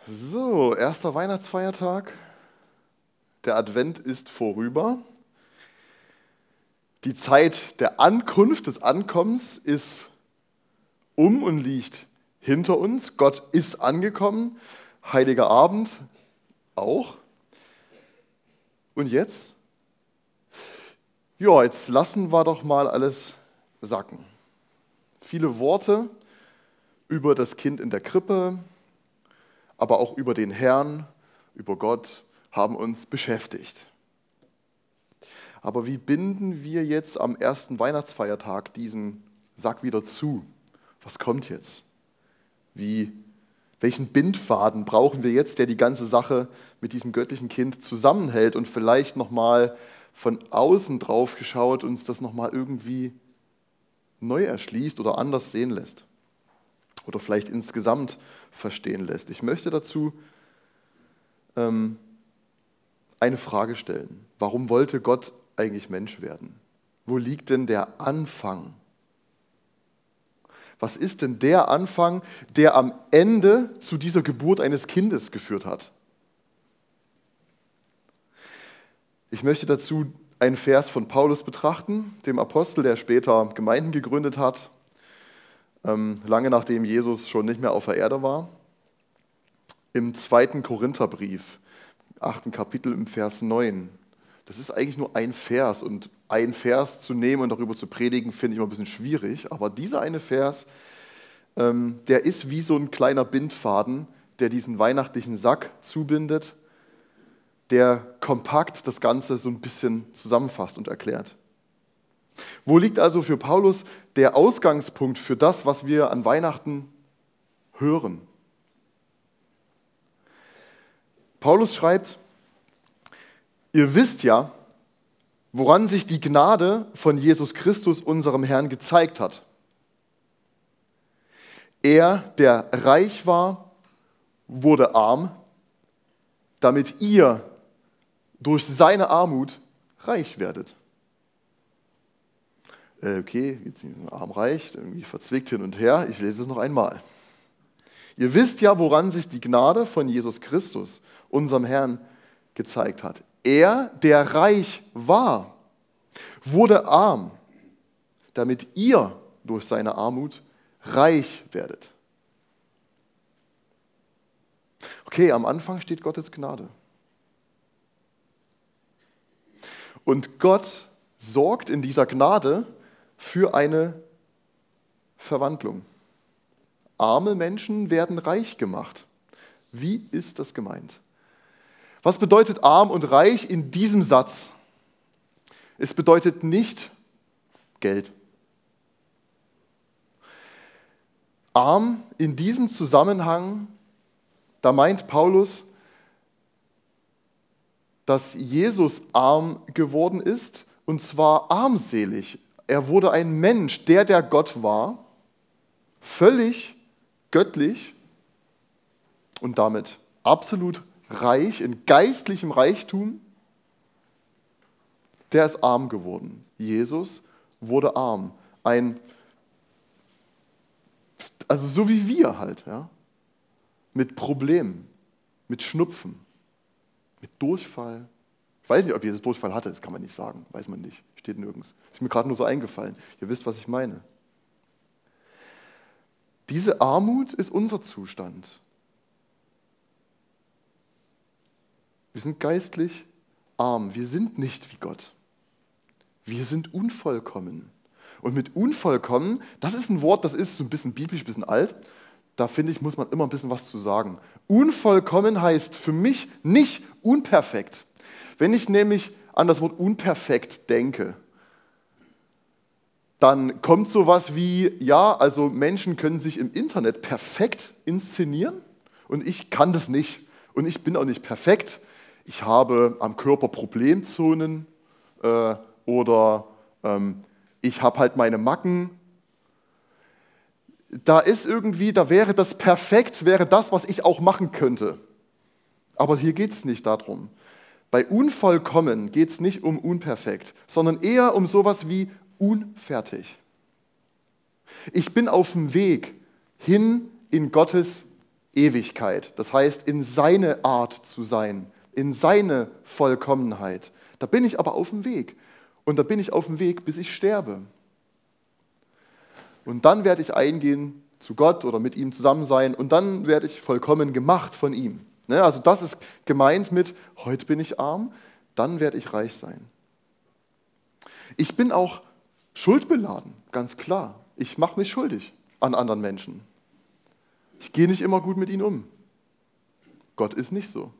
So, erster Weihnachtsfeiertag. Der Advent ist vorüber. Die Zeit der Ankunft, des Ankommens ist und liegt hinter uns. Gott ist angekommen. Heiliger Abend auch. Und jetzt? Ja, jetzt lassen wir doch mal alles sacken. Viele Worte über das Kind in der Krippe, aber auch über den Herrn, über Gott, haben uns beschäftigt. Aber wie binden wir jetzt am ersten Weihnachtsfeiertag diesen Sack wieder zu? Was kommt jetzt? Welchen Bindfaden brauchen wir jetzt, der die ganze Sache mit diesem göttlichen Kind zusammenhält und vielleicht nochmal von außen drauf geschaut uns das nochmal irgendwie neu erschließt oder anders sehen lässt? Oder vielleicht insgesamt verstehen lässt. Ich möchte dazu eine Frage stellen. Warum wollte Gott eigentlich Mensch werden? Wo liegt denn der Anfang? Was ist denn der Anfang, der am Ende zu dieser Geburt eines Kindes geführt hat? Ich möchte dazu einen Vers von Paulus betrachten, dem Apostel, der später Gemeinden gegründet hat, lange nachdem Jesus schon nicht mehr auf der Erde war. Im 2. Korintherbrief, 8. Kapitel im Vers 9. Das ist eigentlich nur ein Vers und einen Vers zu nehmen und darüber zu predigen, finde ich immer ein bisschen schwierig. Aber dieser eine Vers, der ist wie so ein kleiner Bindfaden, der diesen weihnachtlichen Sack zubindet, der kompakt das Ganze so ein bisschen zusammenfasst und erklärt. Wo liegt also für Paulus der Ausgangspunkt für das, was wir an Weihnachten hören? Paulus schreibt, ihr wisst ja, woran sich die Gnade von Jesus Christus, unserem Herrn, gezeigt hat. Er, der reich war, wurde arm, damit ihr durch seine Armut reich werdet. Okay, jetzt arm reich, irgendwie verzwickt hin und her. Ich lese es noch einmal. Ihr wisst ja, woran sich die Gnade von Jesus Christus, unserem Herrn, gezeigt hat. Er, der reich war, wurde arm, damit ihr durch seine Armut reich werdet. Okay, am Anfang steht Gottes Gnade. Und Gott sorgt in dieser Gnade für eine Verwandlung. Arme Menschen werden reich gemacht. Wie ist das gemeint? Was bedeutet arm und reich in diesem Satz? Es bedeutet nicht Geld. Arm in diesem Zusammenhang, da meint Paulus, dass Jesus arm geworden ist, und zwar armselig. Er wurde ein Mensch, der Gott war, völlig göttlich und damit absolut reich, in geistlichem Reichtum. Der ist arm geworden. Jesus wurde arm. Also so wie wir halt, ja? Mit Problemen, mit Schnupfen, mit Durchfall. Ich weiß nicht, ob Jesus Durchfall hatte, das kann man nicht sagen, weiß man nicht, steht nirgends. Ist mir gerade nur so eingefallen. Ihr wisst, was ich meine. Diese Armut ist unser Zustand. Wir sind geistlich arm, wir sind nicht wie Gott. Wir sind unvollkommen. Und mit unvollkommen, das ist ein Wort, das ist so ein bisschen biblisch, ein bisschen alt. Da finde ich, muss man immer ein bisschen was zu sagen. Unvollkommen heißt für mich nicht unperfekt. Wenn ich nämlich an das Wort unperfekt denke, dann kommt sowas wie, ja, also Menschen können sich im Internet perfekt inszenieren und ich kann das nicht. Und ich bin auch nicht perfekt. Ich habe am Körper Problemzonen oder ich habe halt meine Macken. Da wäre das perfekt, wäre das, was ich auch machen könnte. Aber hier geht es nicht darum. Bei unvollkommen geht es nicht um unperfekt, sondern eher um sowas wie unfertig. Ich bin auf dem Weg hin in Gottes Ewigkeit. Das heißt, in seine Art zu sein, in seine Vollkommenheit. Da bin ich aber auf dem Weg. Und da bin ich auf dem Weg, bis ich sterbe. Und dann werde ich eingehen zu Gott oder mit ihm zusammen sein und dann werde ich vollkommen gemacht von ihm. Also das ist gemeint mit, heute bin ich arm, dann werde ich reich sein. Ich bin auch schuldbeladen, ganz klar. Ich mache mich schuldig an anderen Menschen. Ich gehe nicht immer gut mit ihnen um. Gott ist nicht so.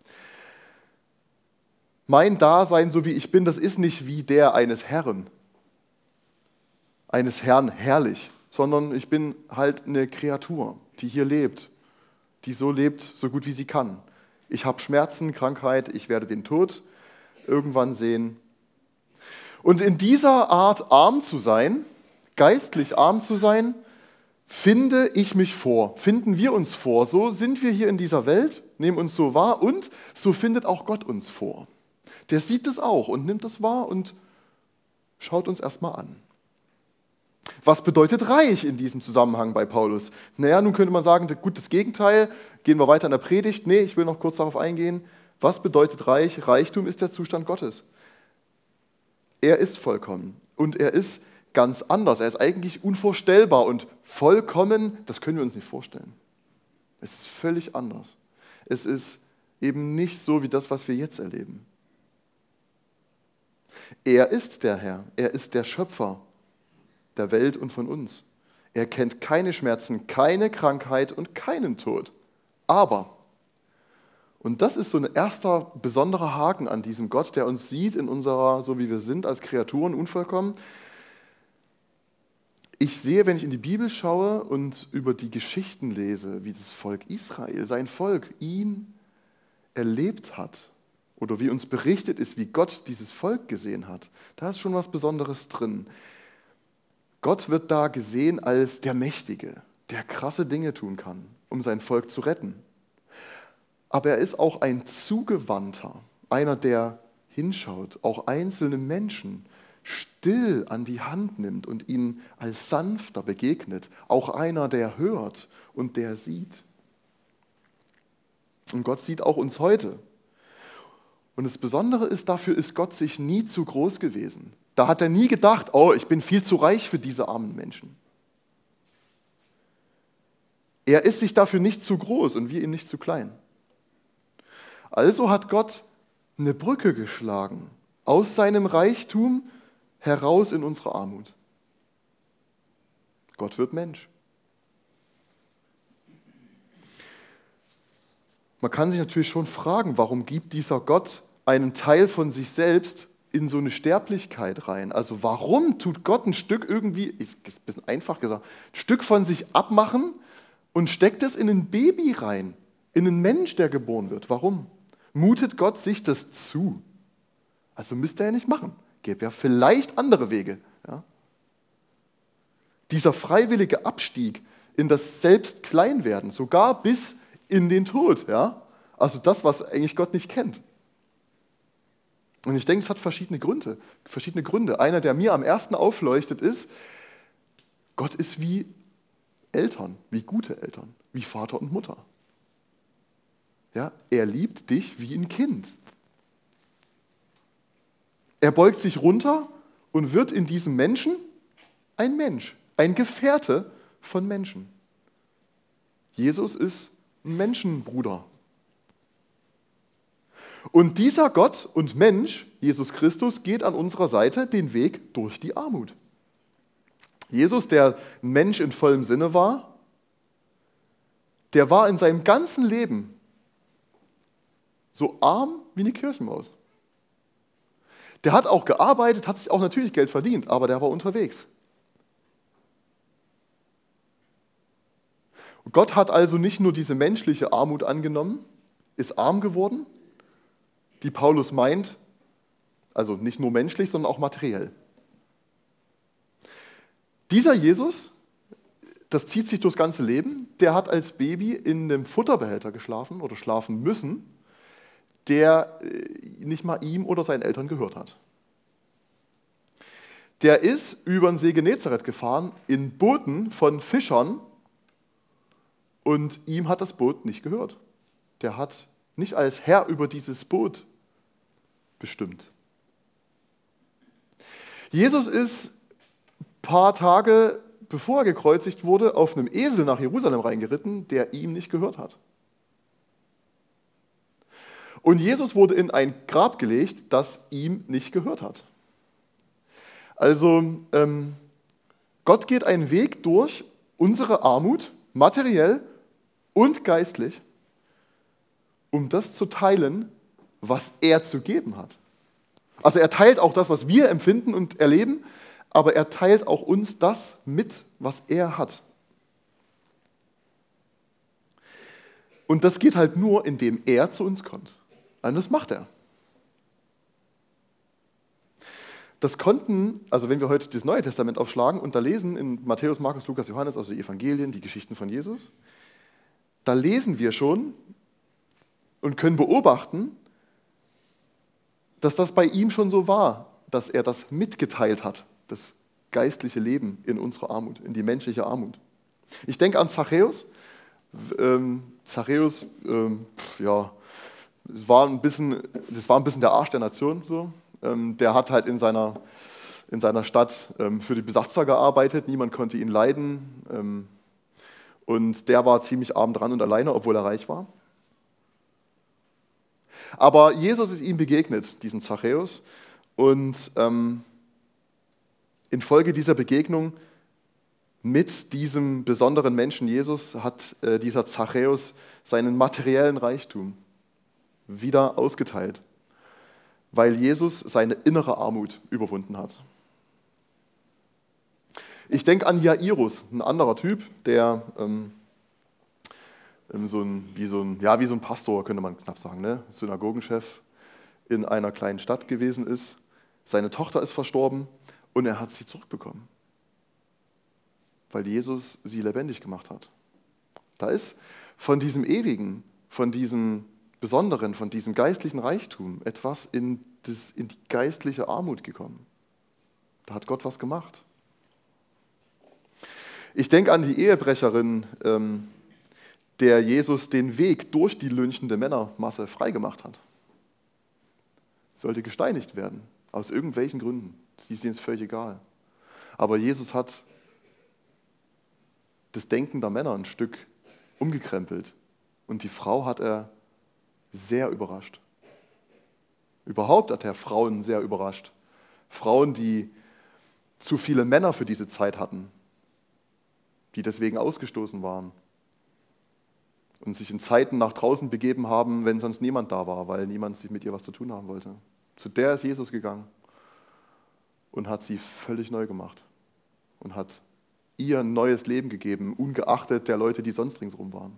Mein Dasein, so wie ich bin, das ist nicht wie der eines Herrn. Eines Herrn herrlich, sondern ich bin halt eine Kreatur, die hier lebt, die so lebt, so gut wie sie kann. Ich habe Schmerzen, Krankheit, ich werde den Tod irgendwann sehen. Und in dieser Art arm zu sein, geistlich arm zu sein, finde ich mich vor, finden wir uns vor. So sind wir hier in dieser Welt, nehmen uns so wahr und so findet auch Gott uns vor. Der sieht es auch und nimmt es wahr und schaut uns erstmal an. Was bedeutet reich in diesem Zusammenhang bei Paulus? Nun könnte man sagen, gut, das Gegenteil, gehen wir weiter in der Predigt. Nee, ich will noch kurz darauf eingehen. Was bedeutet reich? Reichtum ist der Zustand Gottes. Er ist vollkommen und er ist ganz anders. Er ist eigentlich unvorstellbar und vollkommen, das können wir uns nicht vorstellen. Es ist völlig anders. Es ist eben nicht so wie das, was wir jetzt erleben. Er ist der Herr, er ist der Schöpfer der Welt und von uns. Er kennt keine Schmerzen, keine Krankheit und keinen Tod. Aber, und das ist so ein erster besonderer Haken an diesem Gott, der uns sieht in unserer, so wie wir sind, als Kreaturen unvollkommen. Ich sehe, wenn ich in die Bibel schaue und über die Geschichten lese, wie das Volk Israel, sein Volk, ihn erlebt hat, oder wie uns berichtet ist, wie Gott dieses Volk gesehen hat, da ist schon was Besonderes drin. Gott wird da gesehen als der Mächtige, der krasse Dinge tun kann, um sein Volk zu retten. Aber er ist auch ein Zugewandter, einer, der hinschaut, auch einzelne Menschen still an die Hand nimmt und ihnen als sanfter begegnet. Auch einer, der hört und der sieht. Und Gott sieht auch uns heute. Und das Besondere ist, dafür ist Gott sich nie zu groß gewesen. Da hat er nie gedacht, oh, ich bin viel zu reich für diese armen Menschen. Er ist sich dafür nicht zu groß und wir ihm nicht zu klein. Also hat Gott eine Brücke geschlagen, aus seinem Reichtum heraus in unsere Armut. Gott wird Mensch. Man kann sich natürlich schon fragen, warum gibt dieser Gott einen Teil von sich selbst in so eine Sterblichkeit rein? Also warum tut Gott ein Stück irgendwie, ist ein bisschen einfach gesagt, ein Stück von sich abmachen und steckt es in ein Baby rein, in einen Mensch, der geboren wird? Warum? Mutet Gott sich das zu? Also müsste er ja nicht machen. Gäbe ja vielleicht andere Wege. Ja? Dieser freiwillige Abstieg in das Selbstkleinwerden, sogar bis in den Tod. Ja? Also das, was eigentlich Gott nicht kennt. Und ich denke, es hat verschiedene Gründe. Einer, der mir am ersten aufleuchtet, ist, Gott ist wie Eltern, wie gute Eltern, wie Vater und Mutter. Ja? Er liebt dich wie ein Kind. Er beugt sich runter und wird in diesem Menschen ein Mensch, ein Gefährte von Menschen. Jesus ist ein Menschenbruder. Und dieser Gott und Mensch, Jesus Christus, geht an unserer Seite den Weg durch die Armut. Jesus, der ein Mensch in vollem Sinne war, der war in seinem ganzen Leben so arm wie eine Kirchenmaus. Der hat auch gearbeitet, hat sich auch natürlich Geld verdient, aber der war unterwegs. Und Gott hat also nicht nur diese menschliche Armut angenommen, ist arm geworden, die Paulus meint, also nicht nur menschlich, sondern auch materiell. Dieser Jesus, das zieht sich durchs ganze Leben, der hat als Baby in einem Futterbehälter geschlafen oder schlafen müssen, der nicht mal ihm oder seinen Eltern gehört hat. Der ist über den See Genezareth gefahren, in Booten von Fischern, Und ihm hat das Boot nicht gehört. Der hat nicht als Herr über dieses Boot bestimmt. Jesus ist ein paar Tage, bevor er gekreuzigt wurde, auf einem Esel nach Jerusalem reingeritten, der ihm nicht gehört hat. Und Jesus wurde in ein Grab gelegt, das ihm nicht gehört hat. Also Gott geht einen Weg durch unsere Armut, materiell und geistlich, um das zu teilen, was er zu geben hat. Also er teilt auch das, was wir empfinden und erleben, aber er teilt auch uns das mit, was er hat. Und das geht halt nur, indem er zu uns kommt. Und das macht er. Das konnten, also wenn wir heute das Neue Testament aufschlagen und da lesen in Matthäus, Markus, Lukas, Johannes, also die Evangelien, die Geschichten von Jesus, da lesen wir schon und können beobachten, dass das bei ihm schon so war, dass er das mitgeteilt hat, das geistliche Leben in unsere Armut, in die menschliche Armut. Ich denke an Zachäus. Zachäus, ja, das war ein bisschen der Arsch der Nation. So. Der hat halt in seiner Stadt für die Besatzer gearbeitet, niemand konnte ihn leiden. Und der war ziemlich arm dran und alleine, obwohl er reich war. Aber Jesus ist ihm begegnet, diesem Zachäus. Und infolge dieser Begegnung mit diesem besonderen Menschen Jesus hat dieser Zachäus seinen materiellen Reichtum wieder ausgeteilt, weil Jesus seine innere Armut überwunden hat. Ich denke an Jairus, ein anderer Typ, der wie so ein Pastor, könnte man knapp sagen, ne? Synagogenchef in einer kleinen Stadt gewesen ist. Seine Tochter ist verstorben und er hat sie zurückbekommen, weil Jesus sie lebendig gemacht hat. Da ist von diesem Ewigen, von diesem Besonderen, von diesem geistlichen Reichtum etwas in die geistliche Armut gekommen. Da hat Gott was gemacht. Ich denke an die Ehebrecherin, der Jesus den Weg durch die lynchende Männermasse freigemacht hat. Sollte gesteinigt werden, aus irgendwelchen Gründen. Das ist ihnen völlig egal. Aber Jesus hat das Denken der Männer ein Stück umgekrempelt. Und die Frau hat er sehr überrascht. Überhaupt hat er Frauen sehr überrascht. Frauen, die zu viele Männer für diese Zeit hatten, die deswegen ausgestoßen waren und sich in Zeiten nach draußen begeben haben, wenn sonst niemand da war, weil niemand sich mit ihr was zu tun haben wollte. Zu der ist Jesus gegangen und hat sie völlig neu gemacht und hat ihr ein neues Leben gegeben, ungeachtet der Leute, die sonst ringsherum waren.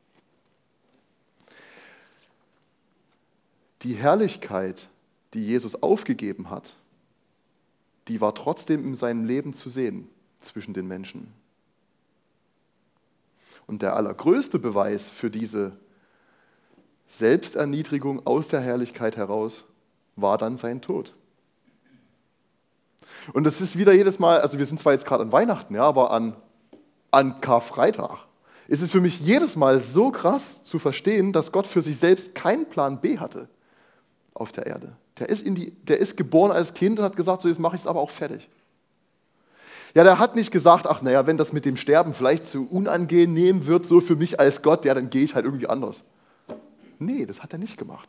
Die Herrlichkeit, die Jesus aufgegeben hat, die war trotzdem in seinem Leben zu sehen zwischen den Menschen. Und der allergrößte Beweis für diese Selbsterniedrigung aus der Herrlichkeit heraus war dann sein Tod. Und das ist wieder jedes Mal, also wir sind zwar jetzt gerade an Weihnachten, ja, aber an Karfreitag ist es für mich jedes Mal so krass zu verstehen, dass Gott für sich selbst keinen Plan B hatte auf der Erde. Der ist geboren als Kind und hat gesagt, so jetzt mache ich es aber auch fertig. Ja, der hat nicht gesagt, ach naja, wenn das mit dem Sterben vielleicht zu unangenehm wird, so für mich als Gott, ja, dann gehe ich halt irgendwie anders. Nee, das hat er nicht gemacht.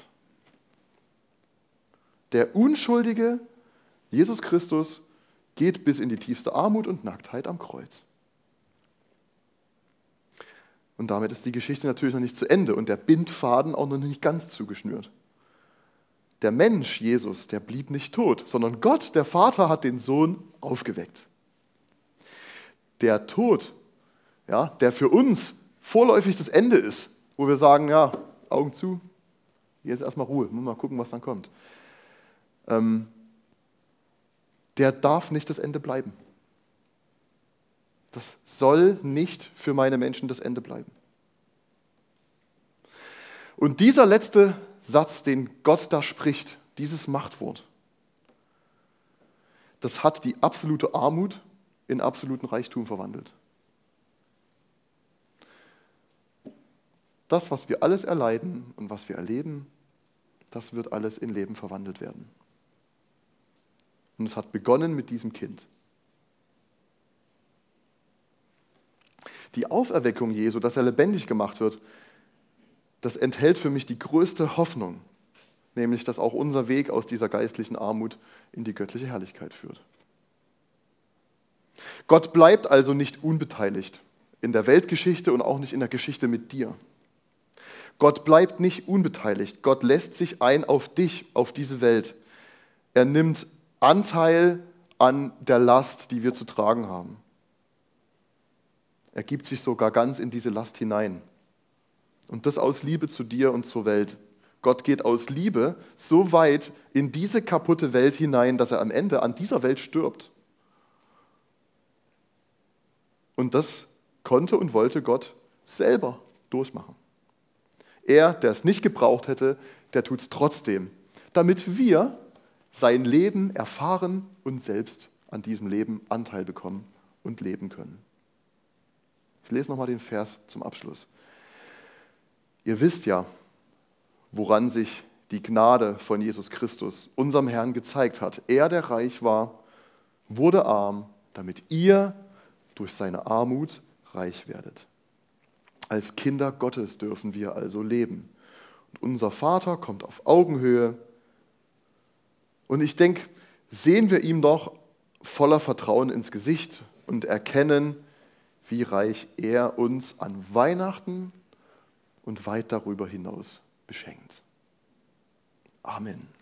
Der unschuldige Jesus Christus geht bis in die tiefste Armut und Nacktheit am Kreuz. Und damit ist die Geschichte natürlich noch nicht zu Ende und der Bindfaden auch noch nicht ganz zugeschnürt. Der Mensch, Jesus, der blieb nicht tot, sondern Gott, der Vater, hat den Sohn aufgeweckt. Der Tod, ja, der für uns vorläufig das Ende ist, wo wir sagen, ja, Augen zu, jetzt erstmal Ruhe, mal gucken, was dann kommt. Der darf nicht das Ende bleiben. Das soll nicht für meine Menschen das Ende bleiben. Und dieser letzte Satz, den Gott da spricht, dieses Machtwort, das hat die absolute Armut in absoluten Reichtum verwandelt. Das, was wir alles erleiden und was wir erleben, das wird alles in Leben verwandelt werden. Und es hat begonnen mit diesem Kind. Die Auferweckung Jesu, dass er lebendig gemacht wird, das enthält für mich die größte Hoffnung, nämlich dass auch unser Weg aus dieser geistlichen Armut in die göttliche Herrlichkeit führt. Gott bleibt also nicht unbeteiligt in der Weltgeschichte und auch nicht in der Geschichte mit dir. Gott bleibt nicht unbeteiligt. Gott lässt sich ein auf dich, auf diese Welt. Er nimmt Anteil an der Last, die wir zu tragen haben. Er gibt sich sogar ganz in diese Last hinein. Und das aus Liebe zu dir und zur Welt. Gott geht aus Liebe so weit in diese kaputte Welt hinein, dass er am Ende an dieser Welt stirbt. Und das konnte und wollte Gott selber durchmachen. Er, der es nicht gebraucht hätte, der tut es trotzdem, damit wir sein Leben erfahren und selbst an diesem Leben Anteil bekommen und leben können. Ich lese nochmal den Vers zum Abschluss. Ihr wisst ja, woran sich die Gnade von Jesus Christus, unserem Herrn, gezeigt hat. Er, der reich war, wurde arm, damit ihr durch seine Armut reich werdet. Als Kinder Gottes dürfen wir also leben. Und unser Vater kommt auf Augenhöhe. Und ich denke, sehen wir ihm doch voller Vertrauen ins Gesicht und erkennen, wie reich er uns an Weihnachten und weit darüber hinaus beschenkt. Amen.